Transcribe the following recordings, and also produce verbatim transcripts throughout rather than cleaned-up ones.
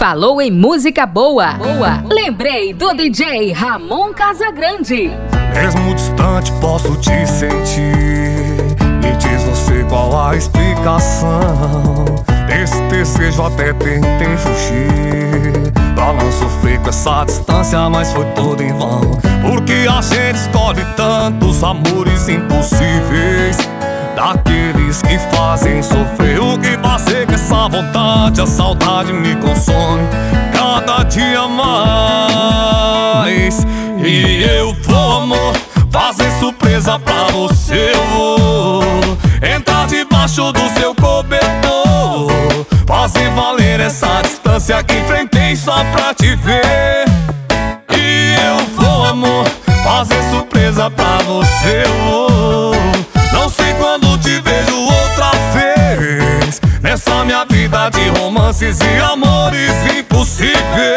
Falou em música boa. Boa. Lembrei do D J Ramon Casagrande. Mesmo distante posso te sentir. Me diz você qual a explicação desse desejo, até tentei fugir pra não sofrer com essa distância, mas foi tudo em vão. Porque a gente escolhe tantos amores impossíveis, daqueles que fazem sofrer. O que fazer com essa vontade? A saudade me consome cada dia mais. E eu vou, amor, fazer surpresa pra você. Eu vou entrar debaixo do seu cobertor, fazer valer essa distância que enfrentei só pra te ver. E eu vou, amor, fazer surpresa pra você. Eu vou, não sei quando te vejo outra vez nessa minha vida de romances e amores impossíveis.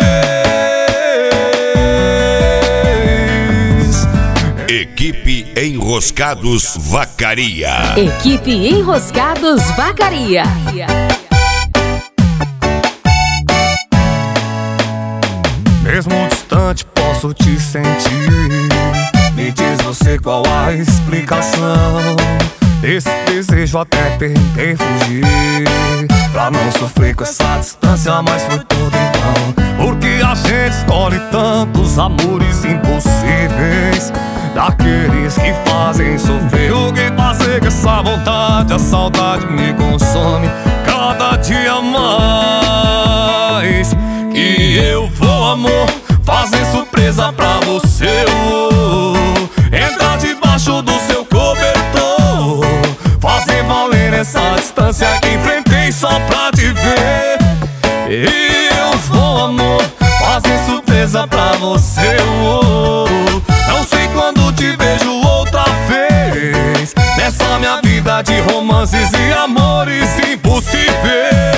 Equipe Enroscados Vacaria. Equipe Enroscados Vacaria. Mesmo distante posso te sentir. Me diz você qual a explicação desse desejo, até tentei fugir pra não sofrer com essa distância, mas foi tudo em vão. Porque a gente escolhe tantos amores impossíveis, daqueles que fazem sofrer. O que fazer com essa vontade? A saudade me consome cada dia mais. E eu vou, amor, fazer surpresa pra você. Eu vou entrar debaixo do seu cobertor, fazer valer essa distância que enfrentei só pra te ver. E eu vou, amor, fazer surpresa pra você. Eu vou, não sei quando te vejo outra vez nessa minha vida de romances e amores impossíveis.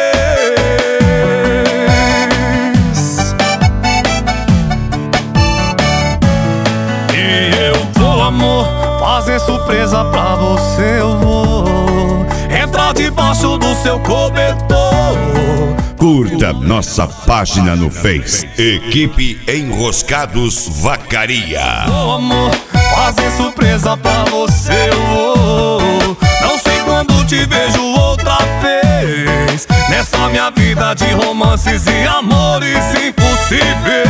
Fazer surpresa pra você. Eu vou entrar debaixo do seu cobertor. Curta nossa página no Face, Equipe Enroscados Vacaria. Oh, amor, fazer surpresa pra você. Eu vou, não sei quando te vejo outra vez nessa minha vida de romances e amores impossíveis.